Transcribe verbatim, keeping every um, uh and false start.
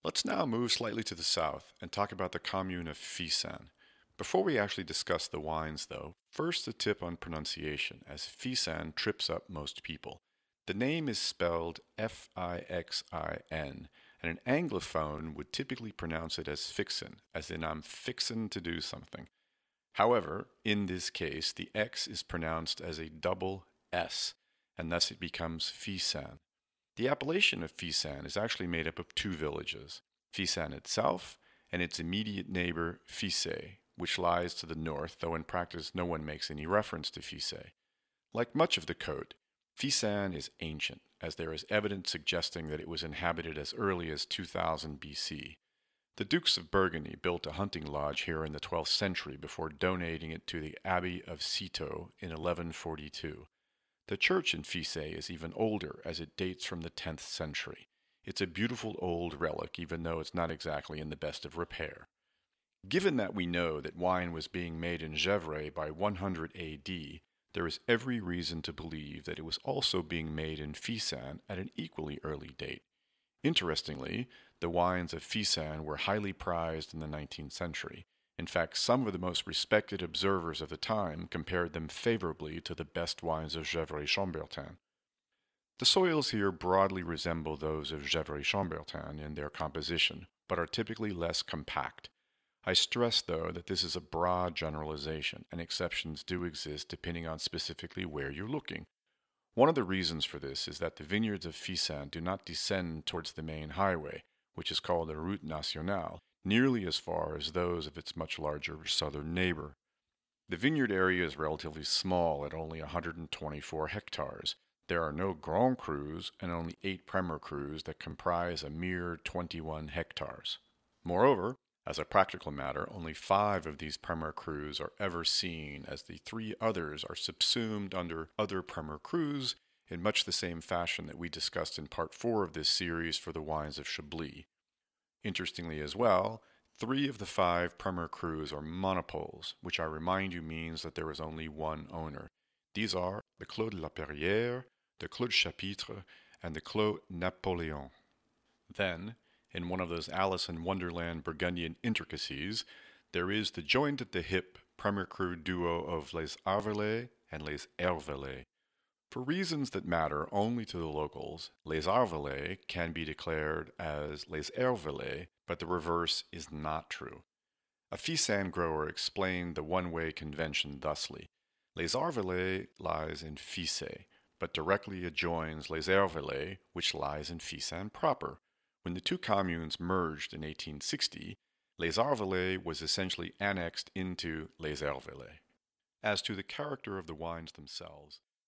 Let's now move slightly to the south and talk about the commune of Fisan. Before we actually discuss the wines, though, first a tip on pronunciation, as Fisan trips up most people. The name is spelled F I X I N, and an Anglophone would typically pronounce it as fixin, as in I'm fixin' to do something. However, in this case, the X is pronounced as a double S, and thus it becomes Fisan. The appellation of Fisan is actually made up of two villages, Fisan itself and its immediate neighbor Fisay, which lies to the north, though in practice no one makes any reference to Fisay. Like much of the Côte, Fisan is ancient, as there is evidence suggesting that it was inhabited as early as two thousand B C. The Dukes of Burgundy built a hunting lodge here in the twelfth century before donating it to the Abbey of Citeaux in eleven forty-two. The church in Fisay is even older, as it dates from the tenth century. It's a beautiful old relic, even though it's not exactly in the best of repair. Given that we know that wine was being made in Gevrey by one hundred A D, there is every reason to believe that it was also being made in Fisan at an equally early date. Interestingly, the wines of Fisan were highly prized in the nineteenth century. In fact, some of the most respected observers of the time compared them favorably to the best wines of Gevrey-Chambertin. The soils here broadly resemble those of Gevrey-Chambertin in their composition, but are typically less compact. I stress, though, that this is a broad generalization, and exceptions do exist depending on specifically where you're looking. One of the reasons for this is that the vineyards of Fisan do not descend towards the main highway, which is called the Route Nationale, nearly as far as those of its much larger southern neighbor. The vineyard area is relatively small at only one hundred twenty-four hectares. There are no Grand Crus and only eight Premier Crus that comprise a mere twenty-one hectares. Moreover, as a practical matter, only five of these Premier Crus are ever seen, as the three others are subsumed under other Premier Crus in much the same fashion that we discussed in part four of this series for the wines of Chablis. Interestingly as well, three of the five Premier Crus are monopoles, which I remind you means that there is only one owner. These are the Clos de la Perrière, the Clos de Chapitre, and the Clos Napoléon. Then, in one of those Alice in Wonderland Burgundian intricacies, there is the joined at the hip Premier Cru duo of Les Arvelets and Les Hervelets. For reasons that matter only to the locals, Les Arvelets can be declared as Les Hervelets, but the reverse is not true. A Fisan grower explained the one-way convention thusly. Les Arvelets lies in Fisay, but directly adjoins Les Hervelets, which lies in Fisan proper. When the two communes merged in eighteen sixty, Les Arvelets was essentially annexed into Les Hervelets. As to the character of the wines themselves,